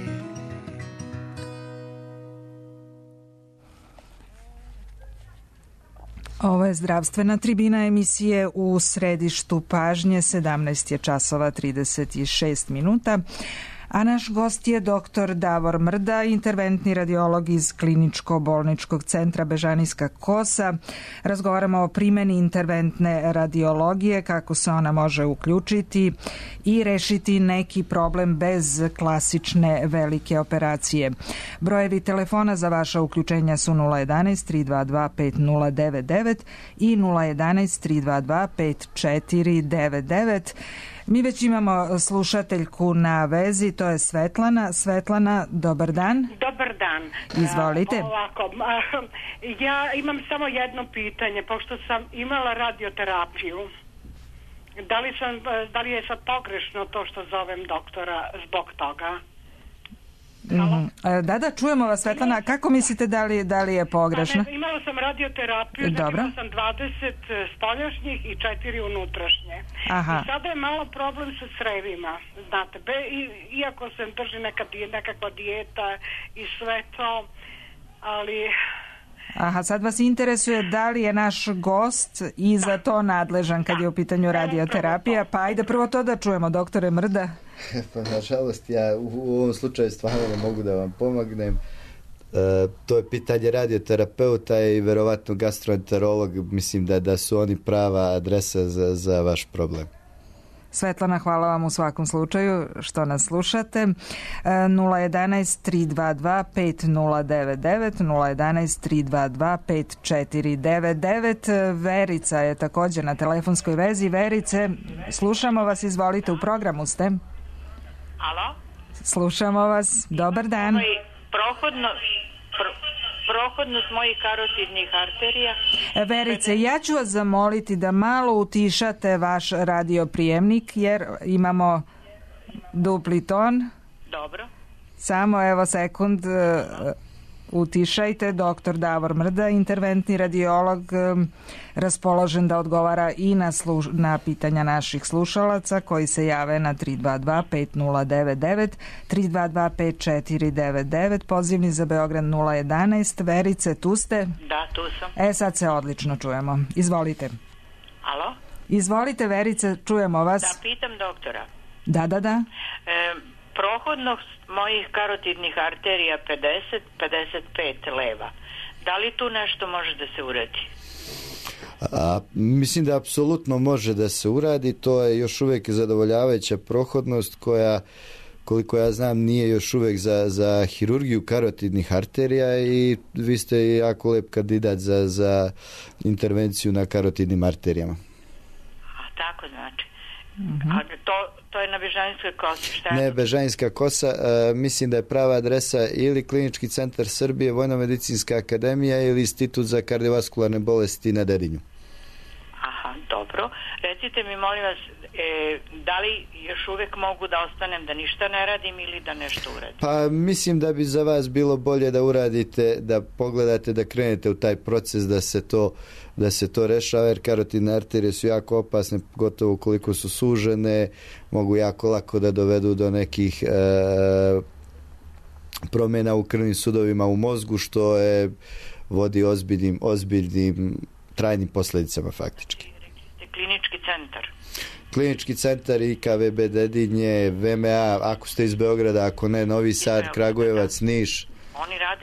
Ovo je zdravstvena tribina emisije u središtu pažnje, 17 je časova 36 minuta. A naš gost je dr. Davor Mrda, interventni radiolog iz Kliničko-bolničkog centra Bežanijska Kosa. Razgovaramo o primjeni interventne radiologije, kako se ona može uključiti i rešiti neki problem bez klasične velike operacije. Brojevi telefona za vaša uključenja su 011 322 5099 i 011 322 5499. Mi već imamo slušateljku na vezi, to je Svetlana. Svetlana, dobar dan. Dobar dan. Izvolite. Ovako, ja imam samo jedno pitanje, pošto sam imala radioterapiju. Da li je sad pogrešno to što zovem doktora zbog toga? Da, čujemo vas, Svetlana. Kako mislite da li je pogrešno? Imala sam radioterapiju, imala sam 20 spoljašnjih i 4 unutrašnje. Aha. I sada je malo problem sa crevima, znate, iako se drži nekakva dijeta i sve to, ali... Aha, sad vas interesuje da li je naš gost i za to nadležan kad je u pitanju radioterapija, pa ajde prvo to da čujemo, doktore Mrda. Pa nažalost ja u ovom slučaju stvarno ne mogu da vam pomognem. To je pitanje radioterapeuta i verovatno gastroenterolog, mislim da su oni prava adresa za vaš problem. Svetlana, hvala vam u svakom slučaju što nas slušate. 011 322 5099, 011 322 5499. Verica je također na telefonskoj vezi. Verice, slušamo vas, izvolite, u programu ste. Alo? Slušamo vas, dobar dan. Prohodnost mojih karotidnih arterija. Verice, ja ću vas zamoliti da malo utišate vaš radioprijemnik jer imamo dupli ton. Dobro. Samo evo sekund, utišajte. Doktor Davor Mrda, interventni radiolog, raspoložen da odgovara i na pitanja naših slušalaca koji se jave na 322 5099, 322 5499, pozivni za Beograd 011. Verice, tu ste? Da, tu sam. Sad se odlično čujemo. Izvolite. Alo? Izvolite, Verice, čujemo vas. Da, pitam doktora. Da. Prohodnost mojih karotidnih arterija 50-55 leva. Da li tu nešto može da se uradi? Mislim da apsolutno može da se uradi. To je još uvijek zadovoljavajuća prohodnost koliko ja znam, nije još uvek za hirurgiju karotidnih arterija i vi ste jako lep kandidat za intervenciju na karotidnim arterijama. A tako znači. A to je na Bežanijskoj kosi, šta je? Ne, Bežanijska kosa, mislim da je prava adresa ili Klinički centar Srbije, Vojno-medicinska akademija ili Institut za kardiovaskularne bolesti na Dedinju. Aha, dobro. Recite mi, molim vas, da li još uvek mogu da ostanem da ništa ne radim ili da nešto uradim? Pa mislim da bi za vas bilo bolje da uradite, da pogledate, da krenete u taj proces da se to rešava, jer karotidne arterije su jako opasne, gotovo ukoliko su sužene, mogu jako lako da dovedu do nekih promjena u krvnim sudovima u mozgu, što vodi ozbiljnim trajnim posljedicama faktički. Rekli ste Klinički centar. Klinički centar IKVB Dedinje, VMA, ako ste iz Beograda, ako ne, Novi Sad, Kragujevac, Niš. Oni rade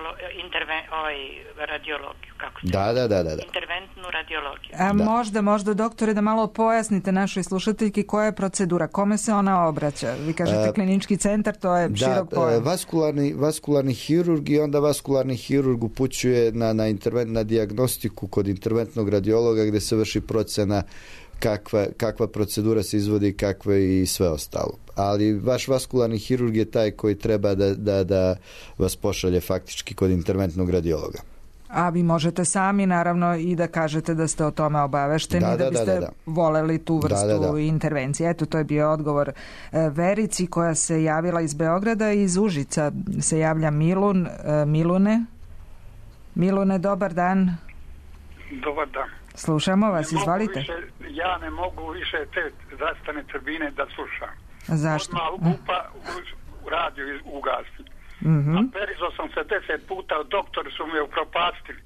radiologiju, kako se da. interventnu radiologiju. Možda, doktore, da malo pojasnite našoj slušateljki koja je procedura, kome se ona obraća? Vi kažete klinički centar, to je širok pojam. Vaskularni hirurg i onda vaskularni hirurg upućuje na dijagnostiku kod interventnog radiologa gdje se vrši procena kakva procedura se izvodi, kakva i sve ostalo. Ali vaš vaskularni hirurg je taj koji treba da vas pošalje faktički kod interventnog radiologa. A vi možete sami naravno i da kažete da ste o tome obavešteni, da biste voleli tu vrstu intervencije. Eto, to je bio odgovor Verici koja se javila iz Beograda, iz Užica se javlja Milune. Milune, dobar dan. Dobar dan. Slušamo vas, izvalite. Ja ne mogu više te zdravstvene turbine da slušam. Zašto? Odmah u radio ugasi. A perizao sam se 10 puta, doktori su me upropastili.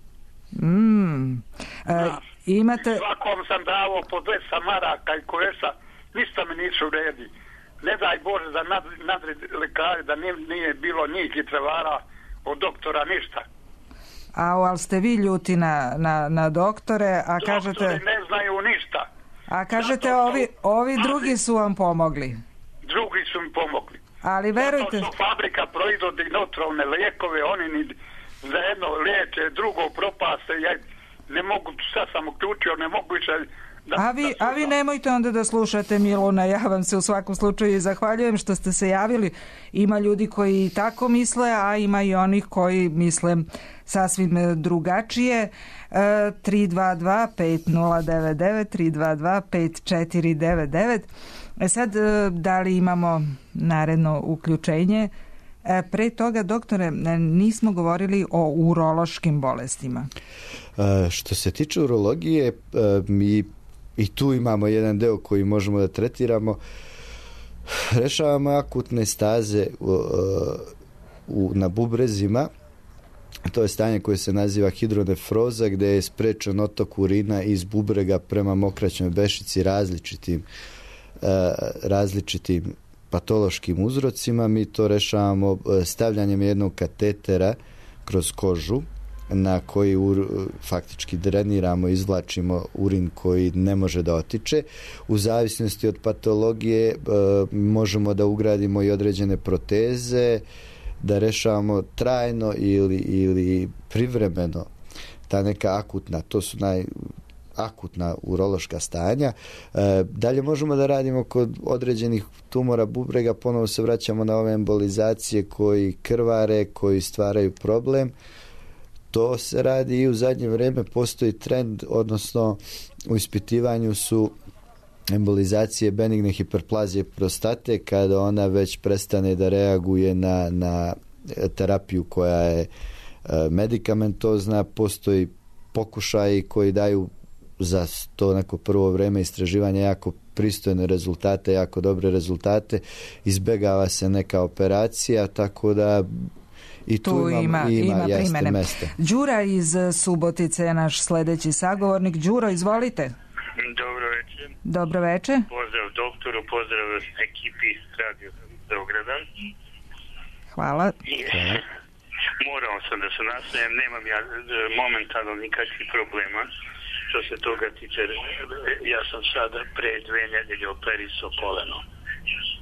Imate... Svakom sam dao po 200 maraka i kolesa, ništa mi nisu redi. Ne daj Bože za nadred lekari da nije bilo njih i trevara od doktora ništa. Ali ste vi ljuti na doktore, a kažete... Doktori ne znaju ništa. A kažete ovi drugi su vam pomogli. Drugi su mi pomogli. Ali verujte... Zato su fabrika proizvodi otrovne lijekove, oni ni za jedno liječe, drugo propaste. Ja ne mogu, sad sam uključio, ne mogu više... A vi nemojte onda da slušate Miluna, ja vam se u svakom slučaju zahvaljujem što ste se javili. Ima ljudi koji tako misle, a ima i onih koji misle sasvim drugačije. 322-5099, 322-5499. Sad, da li imamo naredno uključenje? Pre toga, doktore, nismo govorili o urološkim bolestima. Što se tiče urologije, mi i tu imamo jedan deo koji možemo da tretiramo. Rešavamo akutne staze na bubrezima. To je stanje koje se naziva hidronefroza, gde je sprečen otok urina iz bubrega prema mokraćnoj bešici različitim patološkim uzrocima. Mi to rešavamo stavljanjem jednog katetera kroz kožu na koji faktički dreniramo, izvlačimo urin koji ne može da otiče. U zavisnosti od patologije možemo da ugradimo i određene proteze, da rešavamo trajno ili privremeno ta neka akutna, to su akutna urološka stanja. Dalje možemo da radimo kod određenih tumora bubrega, ponovo se vraćamo na ove embolizacije koji krvare, koji stvaraju problem. To se radi i u zadnje vrijeme postoji trend, odnosno u ispitivanju su embolizacije benigne hiperplazije prostate, kada ona već prestane da reaguje na terapiju koja je medikamentozna. Postoji pokušaji koji daju za to neko prvo vrijeme istraživanja jako pristojne rezultate, jako dobre rezultate. Izbegava se neka operacija, tako da i tu ima jeste mesta. Đura iz Subotice je naš sljedeći sagovornik. Đuro, izvolite. Dobro večer. Dobro večer. Pozdrav doktoru, pozdrav ekipi Radio Beograda. Hvala. Morao sam da se nasmijem, nemam ja momentalno nikakvih problema. Što se toga tiče, ja sam sada pre 2 nedelje operisao koleno.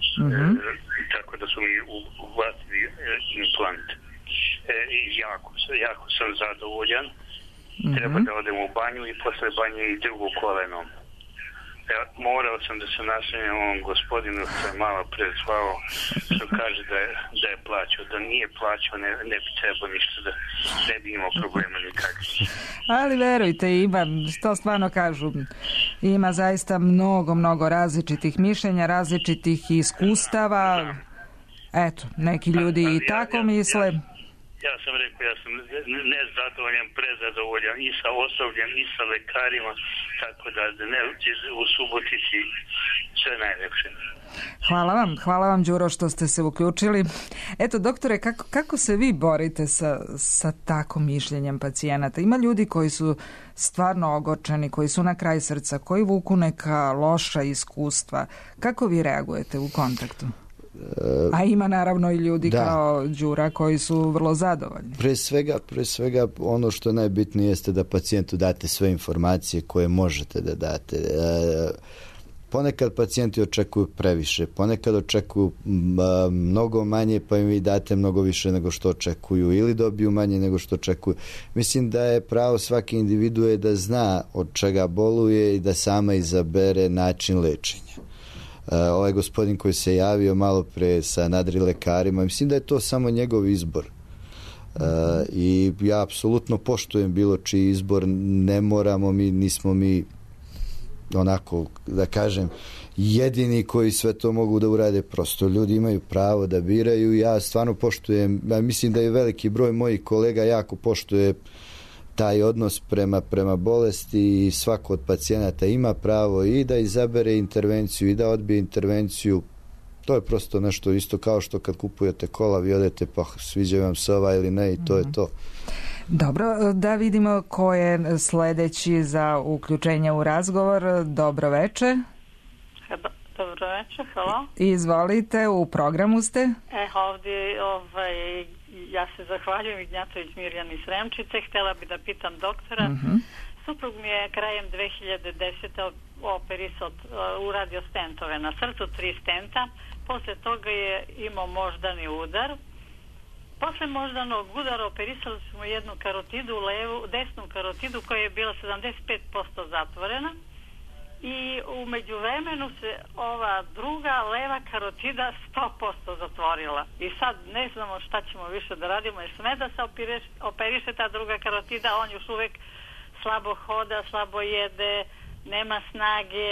tako da su mi uvatili implant. I jako sam zadovoljan. Treba da odem u banju i posle banje i drugo koleno. Morao sam da se nasmijem ovom gospodinu što je malo prezvao, što kaže da je plaćao. Da nije plaćao, ne bi trebao ništa, da ne bi imao problema nikakvih. Ali verujte, ima, što stvarno kažu, ima zaista mnogo različitih mišljenja, različitih iskustava. Eto, neki ljudi i tako misle. Ja sam rekao, ja sam nezadovoljan, prezadovoljan i sa osobljem i sa lekarima, tako da ne u Subotici sve najlepše. Hvala vam Đuro što ste se uključili. Eto doktore, kako se vi borite sa takvim mišljenjem pacijenata? Ima ljudi koji su stvarno ogorčeni, koji su na kraj srca, koji vuku neka loša iskustva. Kako vi reagujete u kontaktu? A ima naravno i ljudi kao Đura koji su vrlo zadovoljni. Pre svega ono što najbitnije jeste da pacijentu date sve informacije koje možete da date. Ponekad pacijenti očekuju previše, ponekad očekuju mnogo manje, pa im vi date mnogo više nego što očekuju ili dobiju manje nego što očekuju. Mislim da je pravo svaki individue da zna od čega boluje i da sama izabere način lečenja. Ovaj gospodin koji se javio malo pre sa nadrilekarima, mislim da je to samo njegov izbor. I ja apsolutno poštujem bilo čiji izbor, ne moramo mi, nismo mi onako, da kažem, jedini koji sve to mogu da urade. Prosto ljudi imaju pravo da biraju. Ja stvarno poštujem, mislim da je veliki broj mojih kolega jako poštuje taj odnos prema bolesti i svako od pacijenata ima pravo i da izabere intervenciju i da odbije intervenciju. To je prosto nešto isto kao što kad kupujete kola, vi odete pa sviđa vam se ova ili ne i to je to. Dobro, da vidimo ko je sledeći za uključenje u razgovor. Dobro večer. Dobro večer, hvala. Izvolite, u programu ste. Ovdje, ja se zahvaljujem Ignjatović Mirjani iz Sremčice. Htjela bi da pitam doktora. Suprug mi je krajem 2010. operisao, uradio stentove na srcu, 3 stenta. Posle toga je imao moždani udar. Posle moždanog udara operisali smo jednu karotidu, desnu karotidu koja je bila 75% zatvorena. I u međuvremenu se ova druga leva karotida 100% zatvorila. I sad ne znamo šta ćemo više da radimo. Jer sme da se operiše ta druga karotida, on još uvek slabo hoda, slabo jede, nema snage,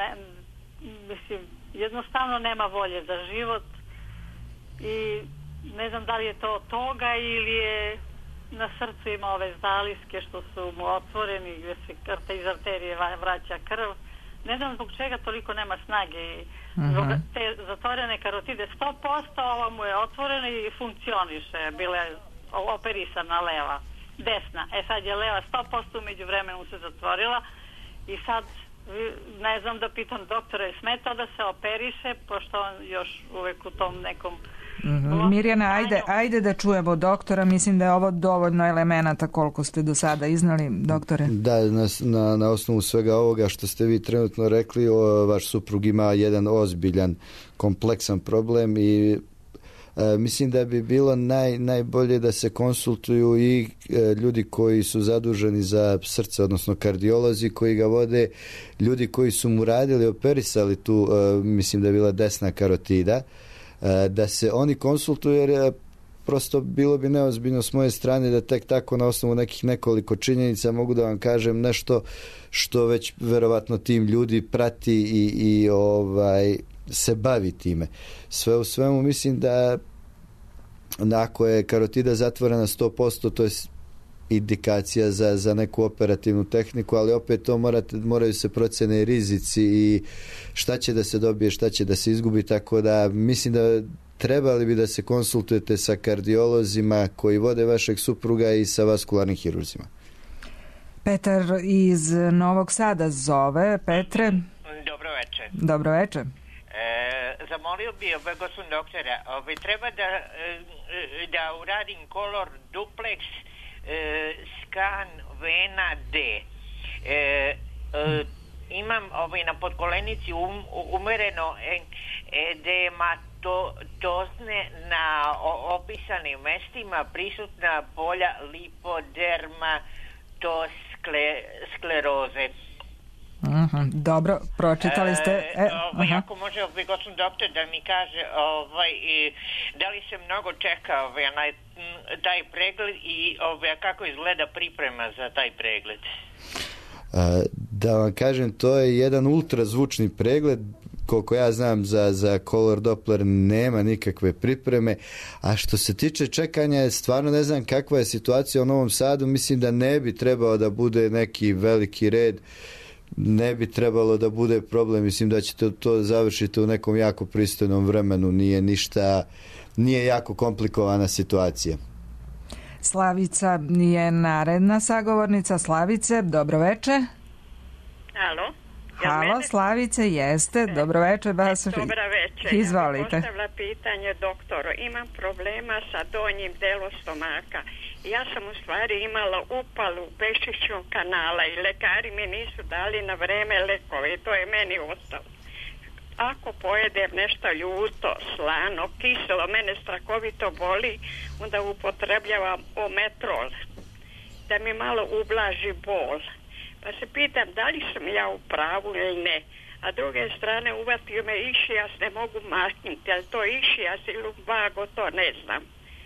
mislim, jednostavno nema volje za život i ne znam da li je to toga ili je na srcu ima ove zaliske što su mu otvoreni gdje se iz arterije vraća krv. Ne znam zbog čega toliko nema snage i zbog te zatvorene karotide 100%, ova mu je otvorena i funkcioniše, bila je operisana leva, desna. Sad je leva 100%, umeđu vremenu se zatvorila i sad ne znam da pitam doktora je smeta da se operiše, pošto on još uvek u tom nekom Mirjana, ajde da čujemo doktora. Mislim da je ovo dovoljno elemenata koliko ste do sada iznali, doktore. Da, na osnovu svega ovoga što ste vi trenutno rekli, vaš suprug ima jedan ozbiljan, kompleksan problem i mislim da bi bilo najbolje da se konsultuju i ljudi koji su zaduženi za srce, odnosno kardiolozi koji ga vode, ljudi koji su mu radili, operisali tu, mislim da je bila desna karotida, da se oni konsultuju jer prosto bilo bi neozbiljno s moje strane da tek tako na osnovu nekih nekoliko činjenica mogu da vam kažem nešto što već verovatno tim ljudi prati i se bavi time. Sve u svemu mislim da ako je karotida zatvorena 100%, to je indikacija za neku operativnu tehniku, ali opet to moraju se procene rizici i šta će da se dobije, šta će da se izgubi, tako da mislim da trebali bi da se konsultujete sa kardiolozima koji vode vašeg supruga i sa vaskularnim hirurzima. Petar iz Novog Sada zove. Petre. Dobro večer. Dobro večer. Zamolio bi gospodin doktora, treba da uradim kolor duplex skan vena D. imam na podkolenici umereno edematozne na opisanim mestima prisutna polja lipodermatoskleroze. Dobro, pročitali ste. Ako može gospodin doktor da mi kaže da li se mnogo čeka na taj pregled i kako izgleda priprema za taj pregled? Da vam kažem, to je jedan ultrazvučni pregled. Koliko ja znam, za Color Doppler nema nikakve pripreme, a što se tiče čekanja, stvarno ne znam kakva je situacija u Novom Sadu. Mislim da ne bi trebao da bude neki veliki red, ne bi trebalo da bude problem. Mislim da ćete to završiti u nekom jako pristojnom vremenu, nije jako komplikovana situacija. Slavica je naredna sagovornica. Slavice, dobro veče. Alo? Halo, Slavice, jeste. Dobro veče, Basofi. Dobro veče. Izvolite. Ja postavila pitanje doktoru. Imam problema sa donjim delom stomaka. Ja sam u stvari imala upalu pešićnog kanala i lekari mi nisu dali na vreme lekove i to je meni ostalo. Ako pojedem nešto ljuto, slano, kiselo, mene strahovito boli, onda upotrebljavam ometrol da mi malo ublaži bol. Pa se pitam da li sam ja u pravu ili ne. A druge strane uvatio me išijas, ne mogu maknuti, ali to išijas ili lumbago, to ne znam.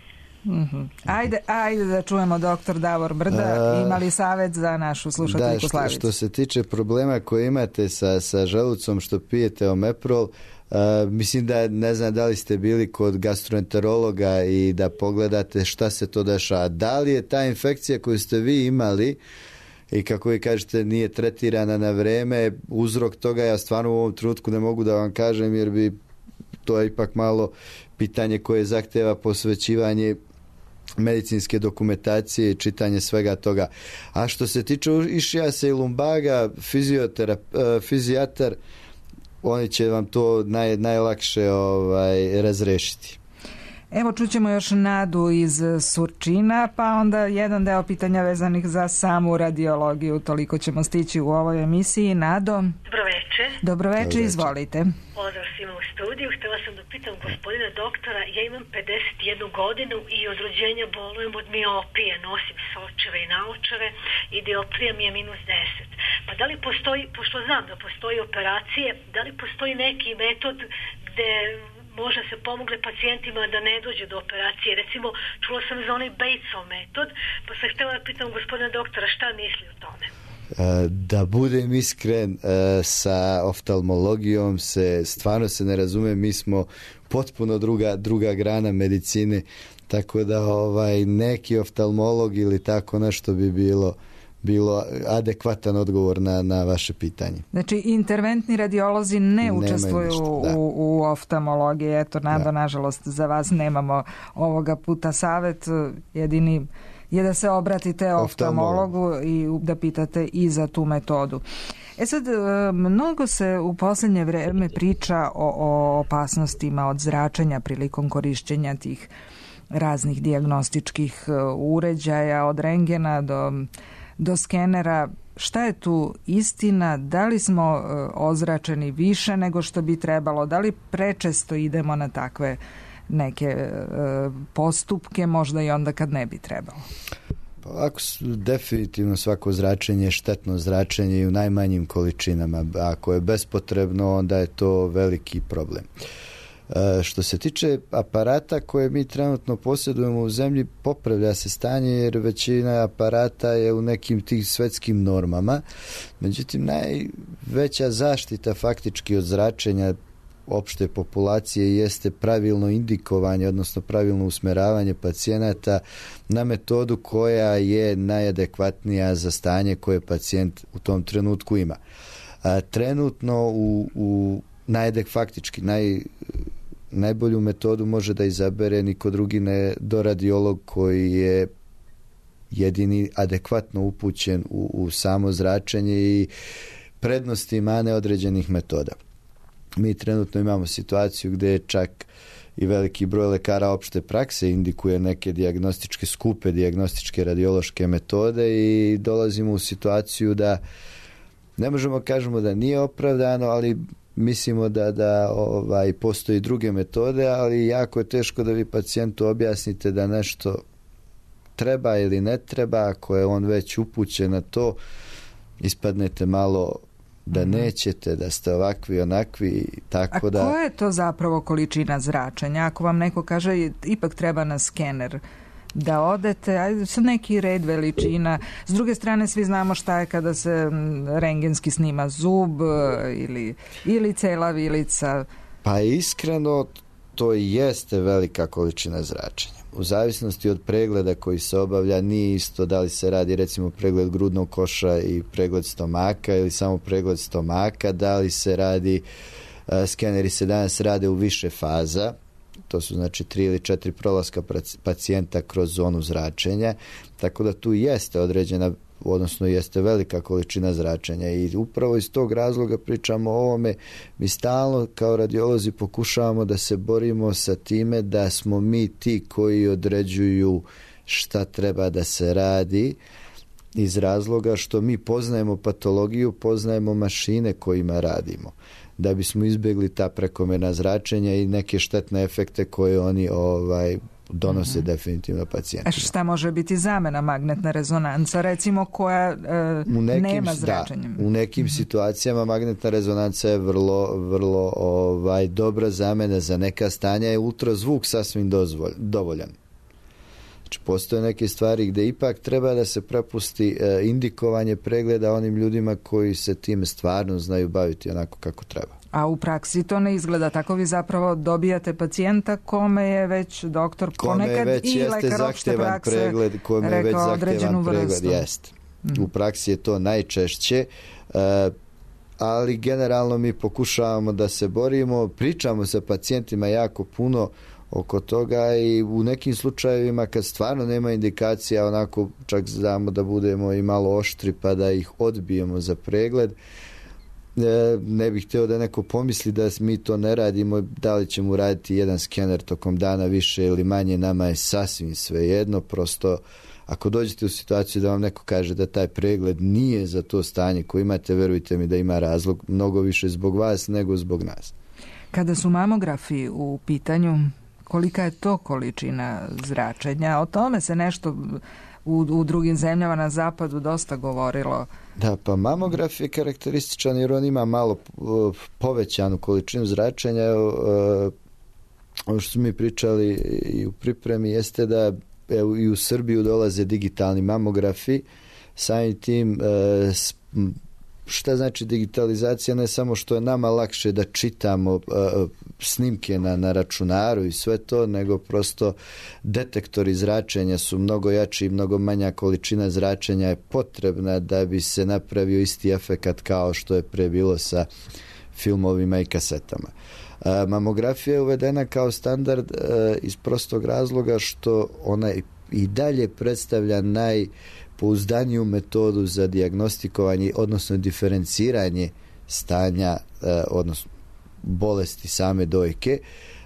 Ajde da čujemo doktor Davor Brda. Ima li savjet za našu slušateljku Slavicu? Što se tiče problema koje imate sa želucom što pijete omeprol, mislim da ne znam da li ste bili kod gastroenterologa i da pogledate šta se to dešava. Da li je ta infekcija koju ste vi imali i kako vi kažete nije tretirana na vreme, uzrok toga ja stvarno u ovom trenutku ne mogu da vam kažem, jer bi to je ipak malo pitanje koje zahteva posvećivanje medicinske dokumentacije i čitanje svega toga. A što se tiče išijasa i lumbaga, fizijatar, oni će vam to najlakše razrešiti. Evo čućemo još Nadu iz Surčina, pa onda jedan deo pitanja vezanih za samu radiologiju. Toliko ćemo stići u ovoj emisiji. Nado? Dobro veče, izvolite. Pozdrav svima u studiju. Htjela sam da pitam gospodina doktora, ja imam 51 godinu i od rođenja bolujem od miopije, nosim sočeve i naočare i dioptrija mi je -10. Pa da li postoji, pošto znam da postoji operacije, da li postoji neki metod gde možda se pomogne pacijentima da ne dođe do operacije? Recimo, čula sam za onaj Batesov metod, pa sam htjela da pitam gospodina doktora šta misli o tome. Da budem iskren, sa oftalmologijom stvarno se ne razume, mi smo potpuno druga grana medicine, tako da neki oftalmolog ili tako nešto bi bilo adekvatan odgovor na vaše pitanje. Znači, interventni radiolozi ne učestvuju u oftalmologiji. Eto, Nado, nažalost, za vas nemamo ovoga puta savjet. Jedini je da se obratite oftalmologu i da pitate i za tu metodu. Sad, mnogo se u posljednje vreme priča o opasnostima od zračenja prilikom korišćenja tih raznih dijagnostičkih uređaja, od rengena do skenera. Šta je tu istina? Da li smo ozračeni više nego što bi trebalo? Da li prečesto idemo na takve neke postupke, možda i onda kad ne bi trebalo? Ovako, definitivno svako zračenje je štetno zračenje i u najmanjim količinama. Ako je bespotrebno, onda je to veliki problem. Što se tiče aparata koje mi trenutno posjedujemo u zemlji, popravlja se stanje jer većina aparata je u nekim tih svetskim normama. Međutim, najveća zaštita faktički od zračenja opšte populacije jeste pravilno indikovanje, odnosno pravilno usmeravanje pacijenata na metodu koja je najadekvatnija za stanje koje pacijent u tom trenutku ima. Trenutno faktički najbolju metodu može da izabere niko drugi do radiolog koji je jedini adekvatno upućen u samo zračenje i prednosti i mane određenih metoda. Mi trenutno imamo situaciju gdje čak i veliki broj lekara opšte prakse indikuje neke skupe dijagnostičke radiološke metode i dolazimo u situaciju da Ne možemo kažemo da nije opravdano, ali mislimo da postoji druge metode, ali jako je teško da vi pacijentu objasnite da nešto treba ili ne treba. Ako je on već upućen na to, ispadnete malo da nećete, da ste ovakvi, onakvi, tako da... A koja je to zapravo količina zračenja? Ako vam neko kaže ipak treba na skener da odete, ajde sa neki red veličina. S druge strane, svi znamo šta je kada se rentgenski snima zub ili cela vilica. Pa iskreno, to jeste velika količina zračenja. U zavisnosti od pregleda koji se obavlja, nije isto da li se radi recimo pregled grudnog koša i pregled stomaka ili samo pregled stomaka, da li se radi, skeneri se danas rade u više faza, to su znači 3 ili 4 prolaska pacijenta kroz zonu zračenja, tako da tu jeste određena, odnosno jeste velika količina zračenja i upravo iz tog razloga pričamo o ovome. Mi stalno kao radiolozi pokušavamo da se borimo sa time da smo mi ti koji određuju šta treba da se radi, iz razloga što mi poznajemo patologiju, poznajemo mašine kojima radimo, da bismo izbjegli ta prekomerna zračenja i neke štetne efekte koje oni donose definitivno pacijentima. Šta može biti zamena magnetna rezonanca, recimo, koja nema zračenja? U nekim situacijama magnetna rezonanca je vrlo dobra zamena za neka stanja, je ultrazvuk sasvim dovoljan. Znači, postoje neke stvari gdje ipak treba da se prepusti indikovanje pregleda onim ljudima koji se time stvarno znaju baviti onako kako treba. A u praksi to ne izgleda tako. Vi zapravo dobijate pacijenta kome je već doktor ponekad i lekar opšte prakse rekao određenu vrstu. Jest. U praksi je to najčešće, ali generalno mi pokušavamo da se borimo, pričamo sa pacijentima jako puno oko toga i u nekim slučajevima kad stvarno nema indikacija, onako čak znamo da budemo i malo oštri pa da ih odbijemo za pregled. Ne bih htio da neko pomisli da mi to ne radimo, da li ćemo raditi jedan skener tokom dana više ili manje, nama je sasvim svejedno. Prosto ako dođete u situaciju da vam neko kaže da taj pregled nije za to stanje koje imate, verujte mi da ima razlog mnogo više zbog vas nego zbog nas. Kada su mamografi u pitanju, kolika je to količina zračenja? O tome se nešto u drugim zemljama na zapadu dosta govorilo. Da, pa mamograf je karakterističan jer on ima malo povećanu količinu zračenja. Ono što smo mi pričali i u pripremi jeste da i u Srbiju dolaze digitalni mamografi. Samim tim, šta znači digitalizacija? Ne samo što je nama lakše da čitamo snimke na računaru i sve to, nego prosto detektori zračenja su mnogo jači i mnogo manja količina zračenja je potrebna da bi se napravio isti efekat kao što je pre bilo sa filmovima i kasetama. Mamografija je uvedena kao standard iz prostog razloga što ona i dalje predstavlja najpouzdaniju metodu za dijagnostikovanje, odnosno diferenciranje stanja, odnosno bolesti same dojke.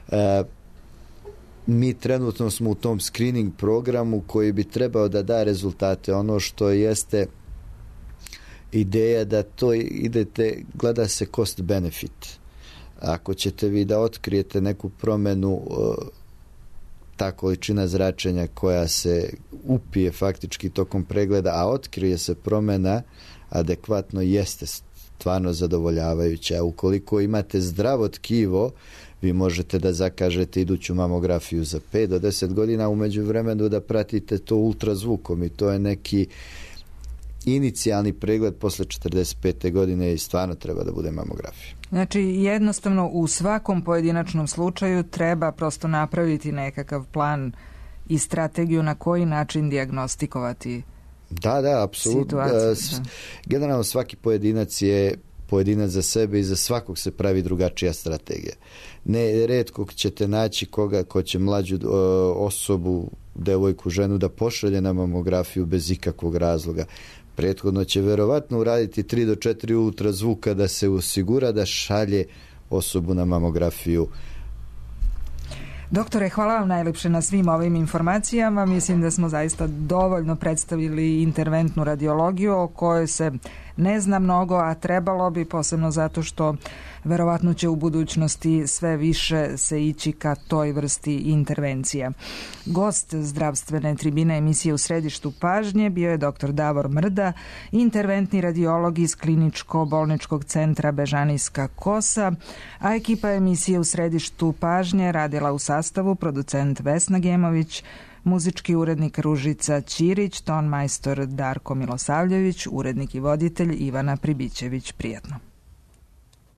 Mi trenutno smo u tom screening programu koji bi trebao da da rezultate. Ono što jeste ideja da to idete, gleda se cost benefit. Ako ćete vi da otkrijete neku promjenu, ta količina zračenja koja se upije faktički tokom pregleda, a otkrije se promjena adekvatno, jeste stvarno zadovoljavajuća. Ukoliko imate zdravo tkivo, vi možete da zakažete iduću mamografiju za 5 do 10 godina, u međuvremenu da pratite to ultrazvukom i to je neki inicijalni pregled posle 45. godine i stvarno treba da bude mamografija. Znači jednostavno u svakom pojedinačnom slučaju treba prosto napraviti nekakav plan i strategiju na koji način dijagnostikovati. Da, apsolutno. Generalno svaki pojedinac je pojedinac za sebe i za svakog se pravi drugačija strategija. Ne retko ćete naći ko će mlađu osobu, devojku, ženu da pošalje na mamografiju bez ikakvog razloga. Prethodno će verovatno uraditi 3 do 4 ultrazvuka da se osigura da šalje osobu na mamografiju. Doktore, hvala vam najlepše na svim ovim informacijama. Mislim da smo zaista dovoljno predstavili interventnu radiologiju o kojoj se ne zna mnogo, a trebalo bi, posebno zato što verovatno će u budućnosti sve više se ići ka toj vrsti intervencija. Gost zdravstvene tribine emisije U središtu pažnje bio je dr. Davor Mrda, interventni radiolog iz Kliničko-bolničkog centra Bežanijska Kosa, a ekipa emisije U središtu pažnje radila u sastavu producent Vesna Gemović, muzički urednik Ružica Ćirić, ton majstor Darko Milosavljević, urednik i voditelj Ivana Pribićević. Prijatno.